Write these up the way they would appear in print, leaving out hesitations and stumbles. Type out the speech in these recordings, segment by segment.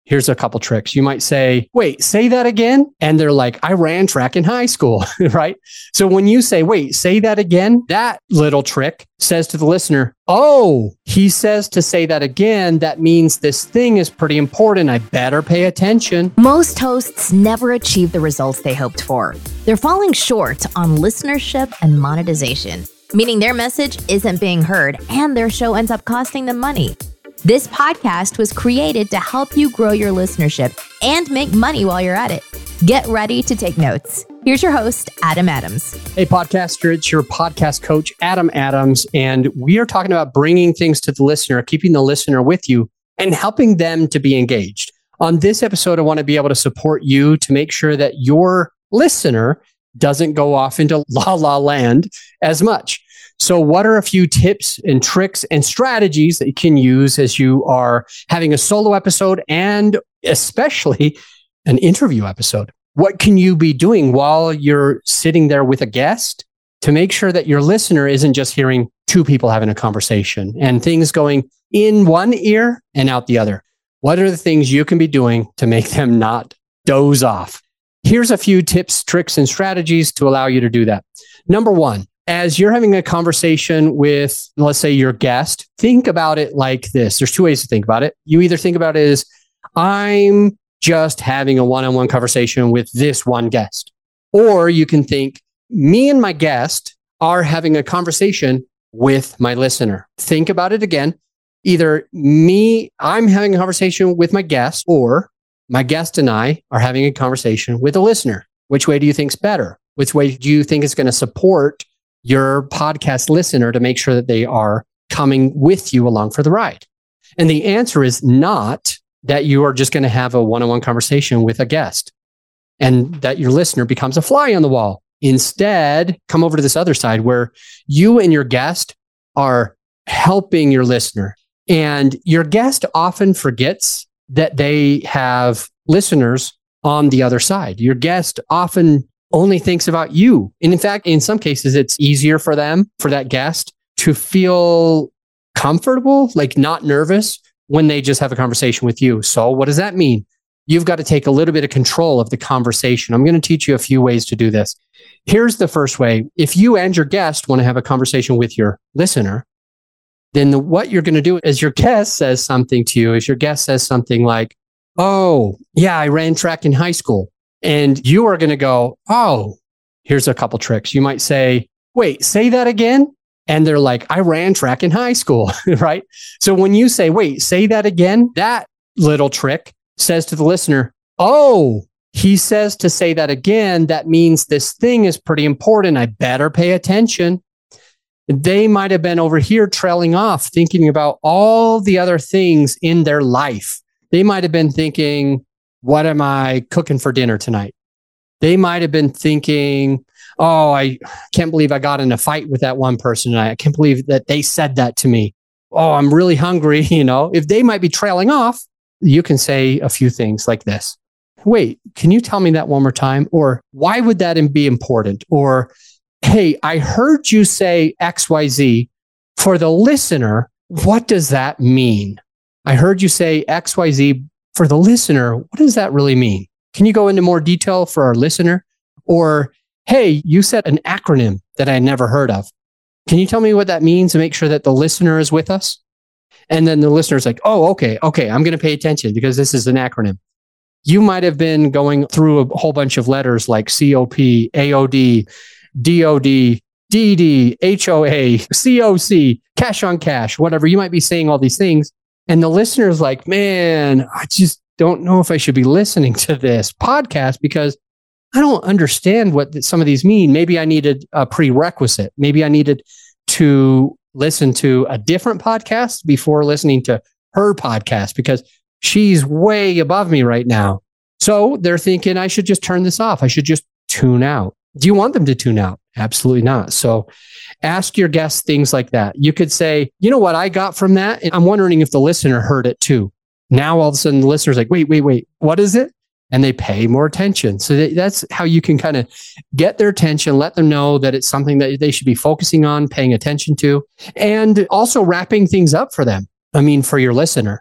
Here's a couple tricks. You might say, wait, say that again. And they're like, I ran track in high school, right? So when you say, wait, say that again, that little trick says to the listener, oh, he says to say that again. That means this thing is pretty important. I better pay attention. Most hosts never achieve the results they hoped for. They're falling short on listenership and monetization, meaning their message isn't being heard and their show ends up costing them money. This podcast was created to help you grow your listenership and make money while you're at it. Get ready to take notes. Here's your host, Adam Adams. Hey, podcaster, it's your podcast coach, Adam Adams, and we are talking about bringing things to the listener, keeping the listener with you, and helping them to be engaged. On this episode, I want to be able to support you to make sure that your listener doesn't go off into la land as much. So what are a few tips and tricks and strategies that you can use as you are having a solo episode and especially an interview episode? What can you be doing while you're sitting there with a guest to make sure that your listener isn't just hearing two people having a conversation and things going in one ear and out the other? What are the things you can be doing to make them not doze off? Here's a few tips, tricks, and strategies to allow you to do that. Number one, as you're having a conversation with, let's say, your guest, think about it like this. There's two ways to think about it. You either think about it as, I'm just having a one-on-one conversation with this one guest. Or you can think, me and my guest are having a conversation with my listener. Think about it again. Either I'm having a conversation with my guest, or my guest and I are having a conversation with a listener. Which way do you think is better? Which way do you think is going to support your podcast listener to make sure that they are coming with you along for the ride? And the answer is not that you are just going to have a one-on-one conversation with a guest and that your listener becomes a fly on the wall. Instead, come over to this other side where you and your guest are helping your listener. And your guest often forgets that they have listeners on the other side. Your guest often only thinks about you. And in fact, in some cases, it's easier for that guest to feel comfortable, like not nervous when they just have a conversation with you. So what does that mean? You've got to take a little bit of control of the conversation. I'm going to teach you a few ways to do this. Here's the first way. If you and your guest want to have a conversation with your listener, then what you're going to do is your guest says something to you, is your guest says something like, oh, yeah, I ran track in high school. And you are going to go, oh, here's a couple tricks. You might say, wait, say that again. And they're like, I ran track in high school, right? So when you say, wait, say that again, that little trick says to the listener, oh, he says to say that again. That means this thing is pretty important. I better pay attention. They might have been over here trailing off, thinking about all the other things in their life. They might have been thinking, what am I cooking for dinner tonight? They might have been thinking, oh, I can't believe I got in a fight with that one person tonight. I can't believe that they said that to me. Oh, I'm really hungry. If they might be trailing off, you can say a few things like this. Wait, can you tell me that one more time? Or why would that be important? Or, hey, I heard you say XYZ. For the listener, what does that mean? I heard you say XYZ. For the listener, what does that really mean? Can you go into more detail for our listener? Or, hey, you said an acronym that I never heard of. Can you tell me what that means to make sure that the listener is with us? And then the listener's like, oh, okay, I'm going to pay attention because this is an acronym. You might have been going through a whole bunch of letters like COP, AOD, DOD, DD, HOA, COC, cash on cash, whatever. You might be saying all these things. And the listener's like, man, I just don't know if I should be listening to this podcast because I don't understand what some of these mean. Maybe I needed a prerequisite. Maybe I needed to listen to a different podcast before listening to her podcast because she's way above me right now. So they're thinking I should just turn this off. I should just tune out. Do you want them to tune out? Absolutely not. So ask your guests things like that. You could say, you know what I got from that? And I'm wondering if the listener heard it too. Now all of a sudden the listener's like, wait, what is it? And they pay more attention. So that's how you can kind of get their attention, let them know that it's something that they should be focusing on, paying attention to, and also wrapping things up for them. I mean, for your listener.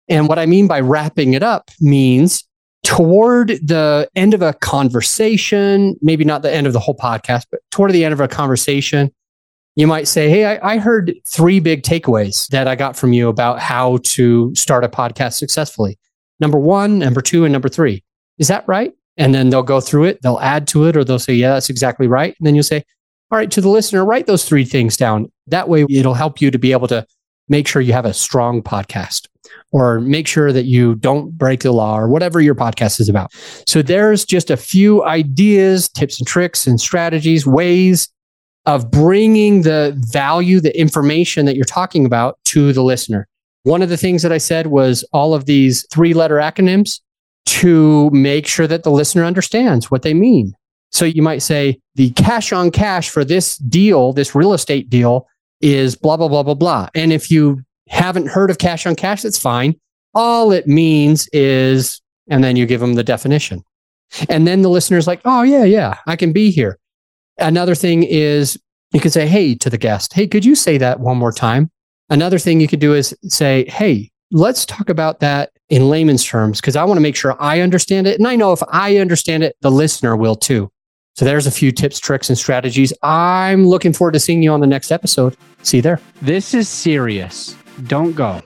And what I mean by wrapping it up means toward the end of a conversation, maybe not the end of the whole podcast, but toward the end of a conversation, you might say, hey, I heard 3 big takeaways that I got from you about how to start a podcast successfully. Number 1, number 2, and number 3. Is that right? And then they'll go through it, they'll add to it, or they'll say, yeah, that's exactly right. And then you'll say, all right, to the listener, write those 3 things down. That way it'll help you to be able to make sure you have a strong podcast, or make sure that you don't break the law, or whatever your podcast is about. So there's just a few ideas, tips and tricks and strategies, ways of bringing the value, the information that you're talking about to the listener. One of the things that I said was all of these 3-letter acronyms to make sure that the listener understands what they mean. So you might say the cash on cash for this deal, this real estate deal, is blah, blah, blah, blah, blah. And if you haven't heard of cash on cash, that's fine. All it means is, and then you give them the definition. And then the listener's like, oh, yeah, I can be here. Another thing is you can say, hey, to the guest, hey, could you say that one more time? Another thing you could do is say, hey, let's talk about that in layman's terms, because I want to make sure I understand it. And I know if I understand it, the listener will too. So there's a few tips, tricks, and strategies. I'm looking forward to seeing you on the next episode. See you there. This is serious. Don't go.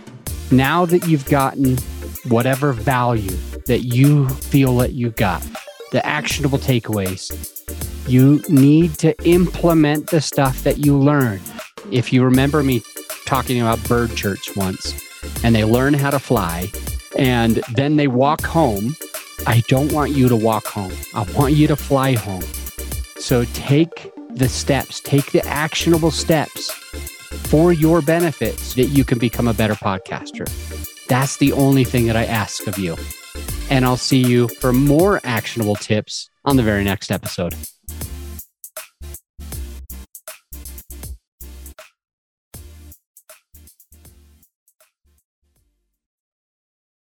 Now that you've gotten whatever value that you feel that you got, the actionable takeaways, you need to implement the stuff that you learn. If you remember me talking about Bird Church once, and they learn how to fly, and then they walk home, I don't want you to walk home. I want you to fly home. So take the steps, take the actionable steps for your benefit so that you can become a better podcaster. That's the only thing that I ask of you. And I'll see you for more actionable tips on the very next episode.